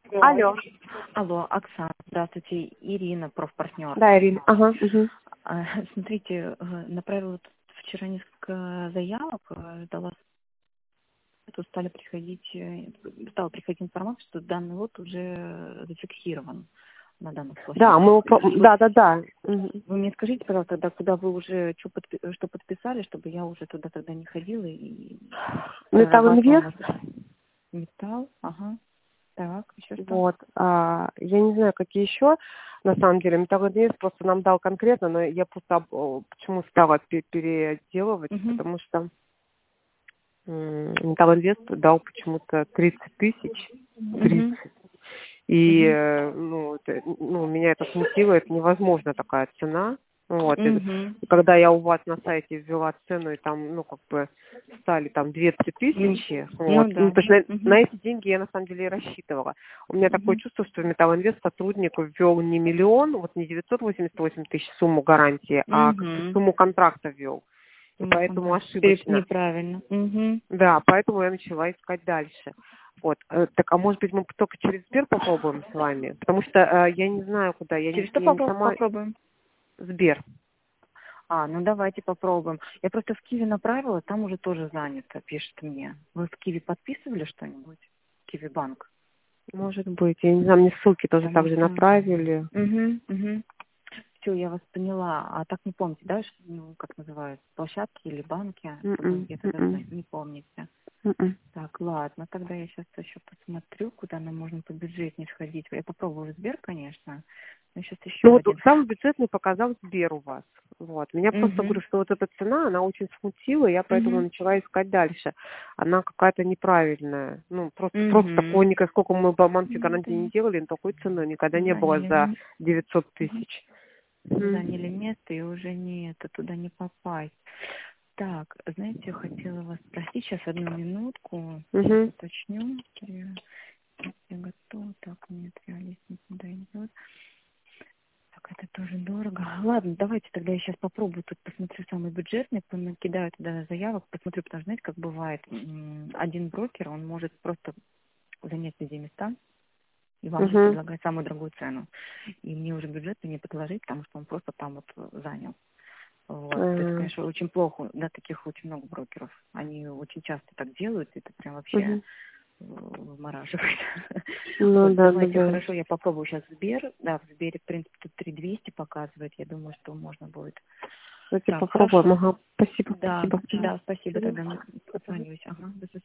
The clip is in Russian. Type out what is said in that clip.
Алло. Алло, Оксана, здравствуйте, Ирина, профпартнер. Да, Ирина. Ага. Угу. Смотрите, направила тут вчера несколько заявок, ждала, тут стала приходить информация, что данный лот уже зафиксирован на данных Да, мы площадках. да. Угу. Вы мне скажите, пожалуйста, тогда, куда вы уже что подписали, чтобы я уже туда тогда не ходила и... Металл Инвест. Металл, ага. Так, еще что? Вот. Я не знаю, какие еще. На самом деле, Металл Инвест просто нам дал конкретно, но я просто почему стала переделывать, потому что Металл Инвест дал почему-то 30 тысяч. 30. И меня это смутило, это невозможно такая цена. Вот. И когда я у вас на сайте ввела цену, и там, стали там 200 тысячи, вот. Да. То есть на эти деньги я на самом деле и рассчитывала. У меня такое чувство, что Металл Инвест сотрудник ввел не миллион, вот не 988 тысяч сумму гарантии, а как-то сумму контракта ввел. И поэтому ошибочно. Неправильно. Да, поэтому я начала искать дальше. Вот. Так, а может быть, мы только через Сбер попробуем с вами? Потому что я не знаю, куда. Через что попробуем? Сбер. Ну давайте попробуем. Я просто в Киви направила, там уже тоже занято, пишет мне. Вы в Киви подписывали что-нибудь? Киви банк? Может быть. Я не знаю, мне ссылки тоже так же направили. Все, я вас поняла. А так не помните, да, как называют? Площадки или банки? Где-то не помните. Так, ладно, тогда я сейчас еще посмотрю, куда нам можно побюджетнее сходить. Я попробую Сбер, конечно. Но сейчас еще Вот самый бюджетный показал Сбер у вас. Вот. Меня просто говорю, что вот эта цена, она очень смутила, я поэтому начала искать дальше. Она какая-то неправильная. Просто такой, сколько мы по банке гарантии не делали, но такой цены никогда не было за 900 тысяч. Заняли место, и уже туда не попасть. Так, знаете, я хотела вас спросить, сейчас одну минутку, сейчас уточню. Я готова, так, нет, реалист не дойдет. Так, это тоже дорого. Ладно, давайте тогда я сейчас попробую тут посмотрю самый бюджетный, накидаю туда заявок, посмотрю, потому что, знаете, как бывает, один брокер, он может просто занять везде места, и вам уже предлагать самую дорогую цену. И мне уже бюджет не предложить, потому что он просто там вот занял. Вот. То есть, конечно, очень плохо, да, таких очень много брокеров. Они очень часто так делают, это прям вообще вымораживает. Давайте, хорошо, я попробую сейчас Сбер. Да, в Сбере, в принципе, тут 3200 показывает. Я думаю, что можно будет. Давайте попробуем. Ага, спасибо. Да, спасибо. Тогда позвонюсь. Ага, до свидания.